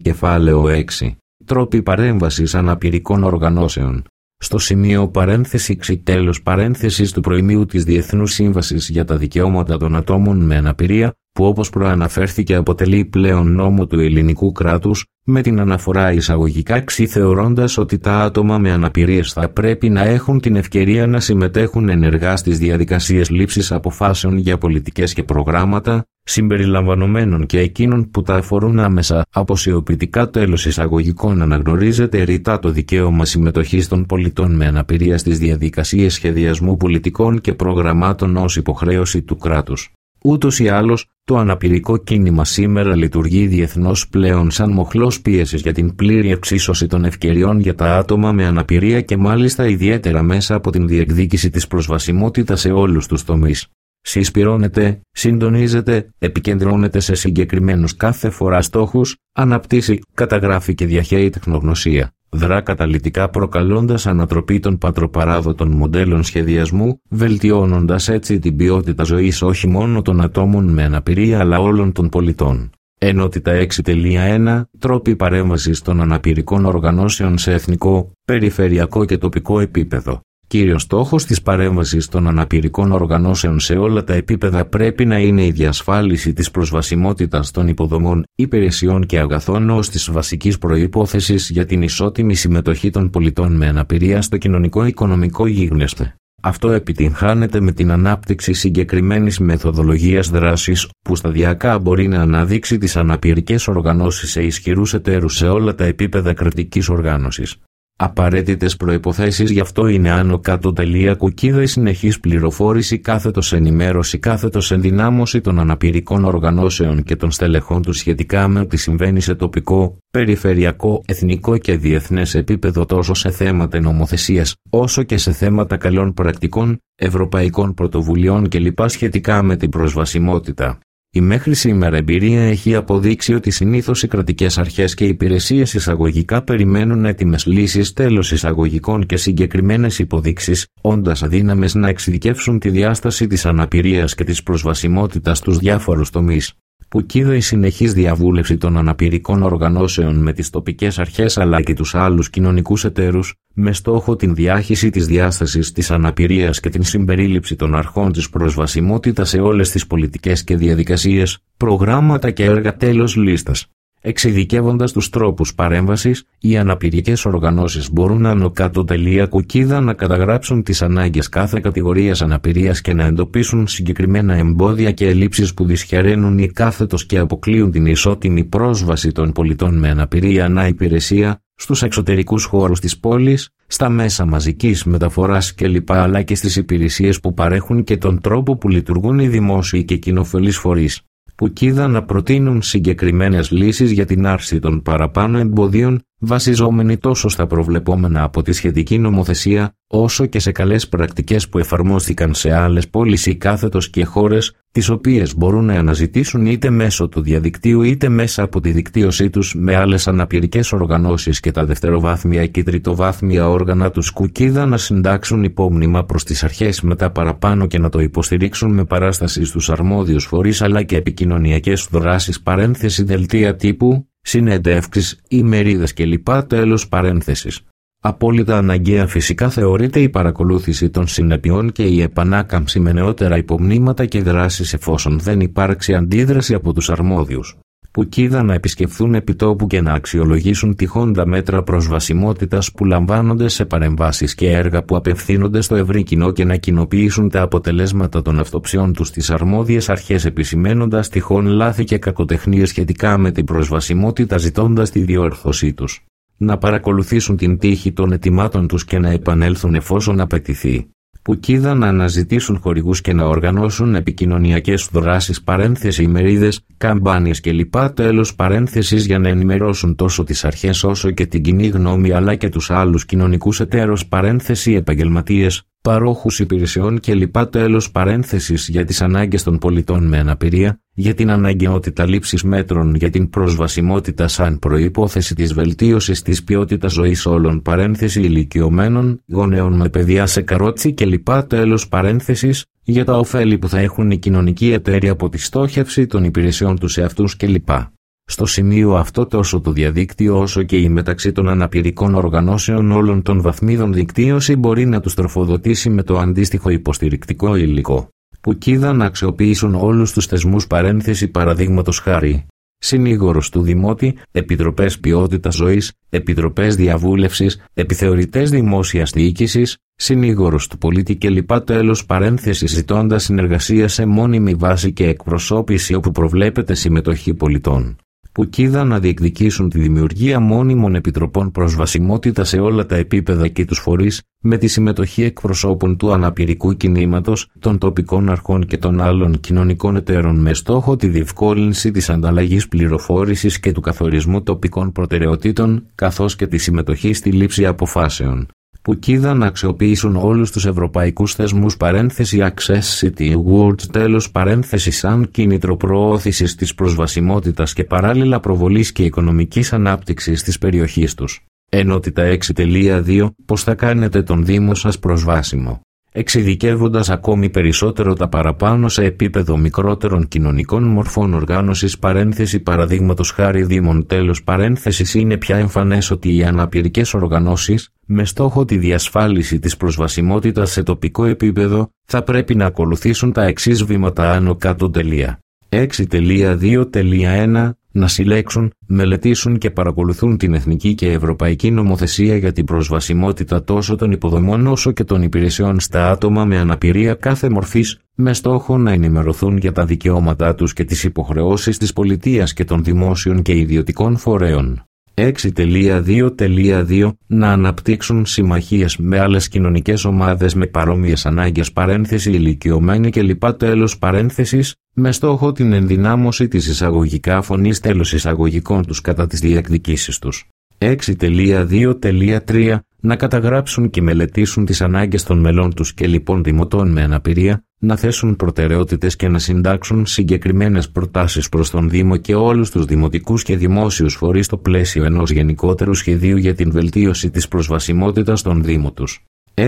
Κεφάλαιο 6. Τρόποι παρέμβασης αναπηρικών οργανώσεων. Στο σημείο παρένθεση τέλος παρένθεσης του προημίου της Διεθνούς Σύμβασης για τα Δικαιώματα των Ατόμων με Αναπηρία, που όπως προαναφέρθηκε αποτελεί πλέον νόμο του ελληνικού κράτους, με την αναφορά εισαγωγικά θεωρώντας ότι τα άτομα με αναπηρίες θα πρέπει να έχουν την ευκαιρία να συμμετέχουν ενεργά στις διαδικασίες λήψης αποφάσεων για πολιτικές και προγράμματα, συμπεριλαμβανομένων και εκείνων που τα αφορούν άμεσα. Αποσιοποιητικά τέλος εισαγωγικών αναγνωρίζεται ρητά το δικαίωμα συμμετοχής των πολιτών με αναπηρία στις διαδικασίες σχεδιασμού πολιτικών και προγραμμάτων ως υποχρέωση του κράτους. Ούτως ή άλλως, το αναπηρικό κίνημα σήμερα λειτουργεί διεθνώς πλέον σαν μοχλός πίεσης για την πλήρη εξίσωση των ευκαιριών για τα άτομα με αναπηρία και μάλιστα ιδιαίτερα μέσα από την διεκδίκηση της προσβασιμότητας σε όλους τους τομείς. Συσπυρώνεται, συντονίζεται, επικεντρώνεται σε συγκεκριμένους κάθε φορά στόχους, αναπτύσσει, καταγράφει και διαχέει τεχνογνωσία. Δρά καταλυτικά προκαλώντας ανατροπή των πατροπαράδοτων μοντέλων σχεδιασμού, βελτιώνοντας έτσι την ποιότητα ζωής όχι μόνο των ατόμων με αναπηρία αλλά όλων των πολιτών. Ενότητα 6.1 Τρόποι παρέμβασης των αναπηρικών οργανώσεων σε εθνικό, περιφερειακό και τοπικό επίπεδο. Κύριος στόχος της παρέμβασης των αναπηρικών οργανώσεων σε όλα τα επίπεδα πρέπει να είναι η διασφάλιση της προσβασιμότητας των υποδομών, υπηρεσιών και αγαθών ως της βασικής προϋπόθεσης για την ισότιμη συμμετοχή των πολιτών με αναπηρία στο κοινωνικό-οικονομικό γίγνεσθε. Αυτό επιτυγχάνεται με την ανάπτυξη συγκεκριμένης μεθοδολογίας δράσης, που σταδιακά μπορεί να αναδείξει τις αναπηρικές οργανώσεις σε ισχυρούς εταίρους σε όλα τα επίπεδα κρατικής οργάνωσης. Απαραίτητες προϋποθέσεις γι' αυτό είναι άνω κάτω κουκίδα η συνεχής πληροφόρηση κάθετος ενημέρωση κάθετος ενδυνάμωση των αναπηρικών οργανώσεων και των στελεχών του σχετικά με ό,τι συμβαίνει σε τοπικό, περιφερειακό, εθνικό και διεθνές επίπεδο τόσο σε θέματα νομοθεσίας, όσο και σε θέματα καλών πρακτικών, ευρωπαϊκών πρωτοβουλειών κλπ. Σχετικά με την προσβασιμότητα. Η μέχρι σήμερα εμπειρία έχει αποδείξει ότι συνήθως οι κρατικές αρχές και υπηρεσίες εισαγωγικά περιμένουν έτοιμες λύσεις τέλος εισαγωγικών και συγκεκριμένες υποδείξεις, όντας αδύναμες να εξειδικεύσουν τη διάσταση της αναπηρίας και της προσβασιμότητας στους διάφορους τομείς. Που κοίδα η συνεχής διαβούλευση των αναπηρικών οργανώσεων με τις τοπικές αρχές αλλά και τους άλλους κοινωνικούς εταίρους, με στόχο την διάχυση της διάστασης της αναπηρίας και την συμπερίληψη των αρχών της προσβασιμότητας σε όλες τις πολιτικές και διαδικασίες, προγράμματα και έργα τέλος λίστας. Εξειδικεύοντας τους τρόπους παρέμβασης, οι αναπηρικές οργανώσεις μπορούν άνω κάτω κουκίδα να καταγράψουν τις ανάγκες κάθε κατηγορίας αναπηρίας και να εντοπίσουν συγκεκριμένα εμπόδια και ελλείψεις που δυσχεραίνουν ή κάθετος και αποκλείουν την ισότιμη πρόσβαση των πολιτών με αναπηρία ανά υπηρεσία, στους εξωτερικούς χώρους της πόλης, στα μέσα μαζικής μεταφοράς κλπ. Αλλά και στις υπηρεσίες που παρέχουν και τον τρόπο που λειτουργούν οι δημόσιοι και κοινοφελείς φορείς. Που κοίδα να προτείνουν συγκεκριμένες λύσεις για την άρση των παραπάνω εμποδίων, βασιζόμενοι τόσο στα προβλεπόμενα από τη σχετική νομοθεσία, όσο και σε καλές πρακτικές που εφαρμόστηκαν σε άλλες πόλεις ή κάθετος και χώρες, τις οποίες μπορούν να αναζητήσουν είτε μέσω του διαδικτύου είτε μέσα από τη δικτύωσή τους με άλλες αναπηρικές οργανώσεις και τα δευτεροβάθμια και τριτοβάθμια όργανα τους κουκίδα να συντάξουν υπόμνημα προς τις αρχές με τα παραπάνω και να το υποστηρίξουν με παράσταση στους αρμόδιους φορείς αλλά και επικοινωνιακές δράσεις παρένθεση δελτία τύπου, συνεντεύξεις, ημερίδες κλπ. Τέλος παρένθεσης. Απόλυτα αναγκαία φυσικά θεωρείται η παρακολούθηση των συνεπειών και η επανάκαμψη με νεότερα υπομνήματα και δράσεις εφόσον δεν υπάρξει αντίδραση από τους αρμόδιους. Που κοίδα να επισκεφθούν επιτόπου και να αξιολογήσουν τυχόντα μέτρα προσβασιμότητας που λαμβάνονται σε παρεμβάσεις και έργα που απευθύνονται στο ευρύ κοινό και να κοινοποιήσουν τα αποτελέσματα των αυτοψιών τους στις αρμόδιες αρχές επισημένοντας τυχόν λάθη και κακοτεχνίες σχετικά με την προσβασιμότητα ζητώντας τη διόρθωσή τους. Να παρακολουθήσουν την τύχη των αιτημάτων τους και να επανέλθουν εφόσον απαιτηθεί. Που κοίδα να αναζητήσουν χορηγούς και να οργανώσουν επικοινωνιακές δράσεις παρένθεση ημερίδες, καμπάνιες κλπ. Τέλος παρένθεσης για να ενημερώσουν τόσο τις αρχές όσο και την κοινή γνώμη αλλά και τους άλλους κοινωνικούς εταίρους παρένθεση επαγγελματίες, παρόχους υπηρεσιών κλπ. Τέλος παρένθεσης για τις ανάγκες των πολιτών με αναπηρία, για την αναγκαιότητα λήψης μέτρων για την προσβασιμότητα σαν προϋπόθεση της βελτίωσης της ποιότητας ζωής όλων παρένθεση ηλικιωμένων, γονέων με παιδιά σε καρότσι κλπ. Τέλος παρένθεσης, για τα ωφέλη που θα έχουν οι κοινωνικοί εταίροι από τη στόχευση των υπηρεσιών τους σε αυτούς κλπ. Στο σημείο αυτό τόσο το διαδίκτυο όσο και η μεταξύ των αναπηρικών οργανώσεων όλων των βαθμίδων δικτύωση μπορεί να τους τροφοδοτήσει με το αντίστοιχο υποστηρικτικό υλικό, που κοίτα να αξιοποιήσουν όλους τους θεσμούς παραδείγματος χάρη. Συνήγορος του Δημότη, επιτροπές ποιότητας ζωής, επιτροπές διαβούλευσης, επιθεωρητές δημόσιας διοίκησης, συνήγορος του πολίτη κλπ. Ζητώντας συνεργασία σε μόνιμη βάση και εκπροσώπηση όπου προβλέπεται συμμετοχή πολιτών, που κοίτα να διεκδικήσουν τη δημιουργία μόνιμων επιτροπών προσβασιμότητα σε όλα τα επίπεδα και τους φορείς, με τη συμμετοχή εκπροσώπων του αναπηρικού κινήματος, των τοπικών αρχών και των άλλων κοινωνικών εταίρων με στόχο τη διευκόλυνση της ανταλλαγής πληροφόρησης και του καθορισμού τοπικών προτεραιοτήτων, καθώς και τη συμμετοχή στη λήψη αποφάσεων, που κοίτα να αξιοποιήσουν όλους τους ευρωπαϊκούς θεσμούς Accessibility Awards σαν κίνητρο προώθησης της προσβασιμότητας και παράλληλα προβολής και οικονομικής ανάπτυξης της περιοχής τους. Ενότητα 6.2 Πώς θα κάνετε τον Δήμο σας προσβάσιμο. Εξειδικεύοντας ακόμη περισσότερο τα παραπάνω σε επίπεδο μικρότερων κοινωνικών μορφών οργάνωσης παραδείγματος χάρη Δήμων είναι πια εμφανές ότι οι αναπηρικές οργανώσεις, με στόχο τη διασφάλιση της προσβασιμότητας σε τοπικό επίπεδο, θα πρέπει να ακολουθήσουν τα εξής βήματα άνω κάτω. 6.2.1 Να συλλέξουν, μελετήσουν και παρακολουθούν την εθνική και ευρωπαϊκή νομοθεσία για την προσβασιμότητα τόσο των υποδομών όσο και των υπηρεσιών στα άτομα με αναπηρία κάθε μορφής, με στόχο να ενημερωθούν για τα δικαιώματά τους και τις υποχρεώσεις της πολιτείας και των δημόσιων και ιδιωτικών φορέων. 6.2.2 Να αναπτύξουν συμμαχίες με άλλες κοινωνικές ομάδες με παρόμοιες ανάγκες ηλικιωμένοι κλπ. Με στόχο την ενδυνάμωση της εισαγωγικά φωνής εισαγωγικών τους κατά τις διεκδικήσεις τους. 6.2.3 Να καταγράψουν και μελετήσουν τις ανάγκες των μελών τους και λοιπόν δημοτών με αναπηρία, να θέσουν προτεραιότητες και να συντάξουν συγκεκριμένες προτάσεις προς τον Δήμο και όλους τους δημοτικούς και δημόσιους φορείς στο πλαίσιο ενός γενικότερου σχεδίου για την βελτίωση της προσβασιμότητας στον Δήμο τους.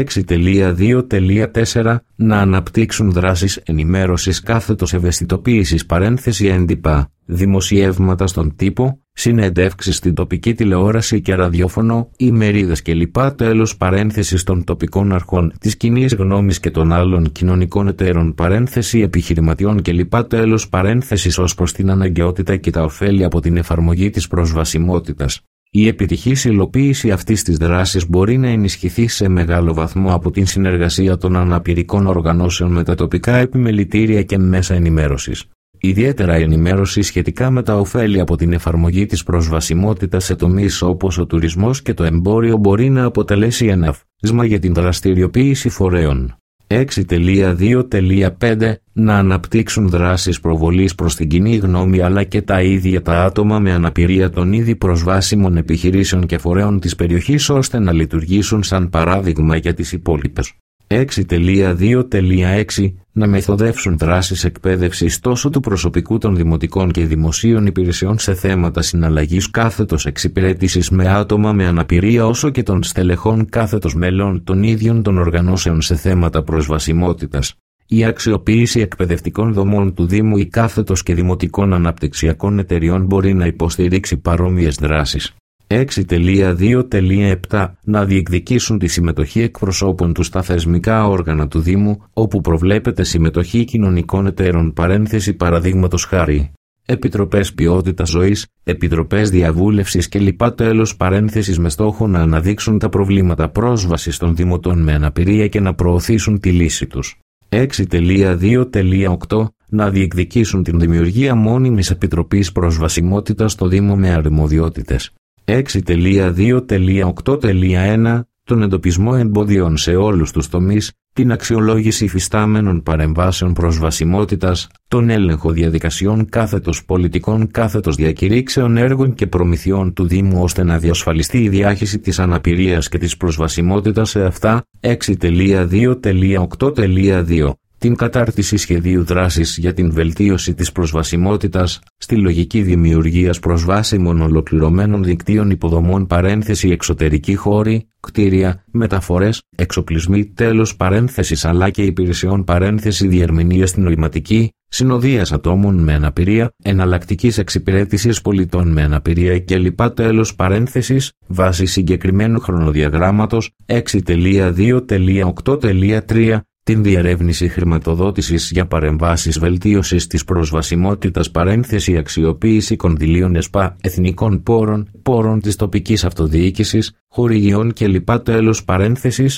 6.2.4 Να αναπτύξουν δράσεις ενημέρωσης ευαισθητοποίησης έντυπα, δημοσιεύματα στον τύπο, συνεντεύξεις στην τοπική τηλεόραση και ραδιόφωνο, ημερίδες κλπ. Των τοπικών αρχών, της κοινής γνώμης και των άλλων κοινωνικών εταίρων επιχειρηματιών κλπ. Ως προς την αναγκαιότητα και τα ωφέλη από την εφαρμογή της προσβασιμότητας. Η επιτυχής υλοποίηση αυτής της δράσης μπορεί να ενισχυθεί σε μεγάλο βαθμό από την συνεργασία των αναπηρικών οργανώσεων με τα τοπικά επιμελητήρια και μέσα ενημέρωσης. Ιδιαίτερα η ενημέρωση σχετικά με τα ωφέλη από την εφαρμογή της προσβασιμότητας σε τομείς όπως ο τουρισμός και το εμπόριο μπορεί να αποτελέσει ένα βήμα για την δραστηριοποίηση φορέων. 6.2.5 Να αναπτύξουν δράσεις προβολής προς την κοινή γνώμη αλλά και τα ίδια τα άτομα με αναπηρία των ήδη προσβάσιμων επιχειρήσεων και φορέων της περιοχής ώστε να λειτουργήσουν σαν παράδειγμα για τις υπόλοιπες. 6.2.6 Να μεθοδεύσουν δράσεις εκπαίδευσης τόσο του προσωπικού των δημοτικών και δημοσίων υπηρεσιών σε θέματα συναλλαγής εξυπηρέτησης με άτομα με αναπηρία όσο και των στελεχών μελών των ίδιων των οργανώσεων σε θέματα προσβασιμότητας. Η αξιοποίηση εκπαιδευτικών δομών του Δήμου ή και δημοτικών αναπτυξιακών εταιριών μπορεί να υποστηρίξει παρόμοιες δράσεις. 6.2.7 Να διεκδικήσουν τη συμμετοχή εκπροσώπων του στα θεσμικά όργανα του Δήμου, όπου προβλέπεται συμμετοχή κοινωνικών εταίρων παραδείγματος χάρη. Επιτροπές ποιότητας ζωής, επιτροπές διαβούλευσης κλπ. Με στόχο να αναδείξουν τα προβλήματα πρόσβασης των δημοτών με αναπηρία και να προωθήσουν τη λύση τους. 6.2.8 Να διεκδικήσουν την δημιουργία μόνιμης επιτροπής προσβασιμότητας στο Δήμο με αρμοδιότητες. 6.2.8.1 Τον εντοπισμό εμποδίων σε όλους τους τομείς, την αξιολόγηση υφιστάμενων παρεμβάσεων προσβασιμότητας, τον έλεγχο διαδικασιών πολιτικών διακηρύξεων έργων και προμηθειών του Δήμου ώστε να διασφαλιστεί η διάχυση της αναπηρίας και της προσβασιμότητας σε αυτά. 6.2.8.2 την κατάρτιση σχεδίου δράσης για την βελτίωση της προσβασιμότητας, στη λογική δημιουργίας προσβάσιμων ολοκληρωμένων δικτύων υποδομών παρένθεση εξωτερική χώρη, κτίρια, μεταφορές, εξοπλισμοί τέλος παρένθεσης αλλά και υπηρεσιών παρένθεση διερμηνία στην νοηματική, συνοδείας ατόμων με αναπηρία, εναλλακτικής εξυπηρέτησης πολιτών με αναπηρία κλπ. Τέλος παρένθεσης, βάσει συγκεκριμένου χρονοδιαγράμματος 6.2.8.3 την διερεύνηση χρηματοδότησης για παρεμβάσεις βελτίωσης της προσβασιμότητας παρένθεση αξιοποίηση κονδυλίων ΕΣΠΑ, εθνικών πόρων της τοπικής αυτοδιοίκησης, χορηγιών κλπ. Τέλος παρένθεσης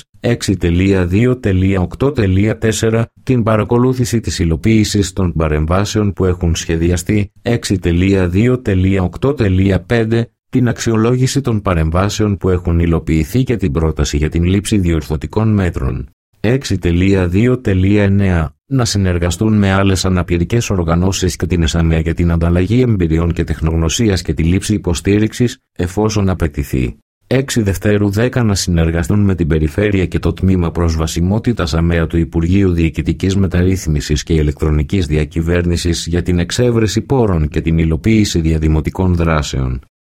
6.2.8.4 την παρακολούθηση της υλοποίησης των παρεμβάσεων που έχουν σχεδιαστεί 6.2.8.5 την αξιολόγηση των παρεμβάσεων που έχουν υλοποιηθεί και την πρόταση για την λήψη διορθωτικών μέτρων. 6.2.9 να συνεργαστούν με άλλες αναπηρικές οργανώσεις και την ΕΣΑΜΕΑ για την ανταλλαγή εμπειριών και τεχνογνωσίας και τη λήψη υποστήριξης, εφόσον απαιτηθεί. 6 Δευτέρου 10 να συνεργαστούν με την Περιφέρεια και το Τμήμα Προσβασιμότητας ΑΜΕΑ του Υπουργείου Διοικητικής Μεταρρύθμισης και Ηλεκτρονικής Διακυβέρνησης για την εξέβρεση πόρων και την υλοποίηση διαδημοτικών δράσεων.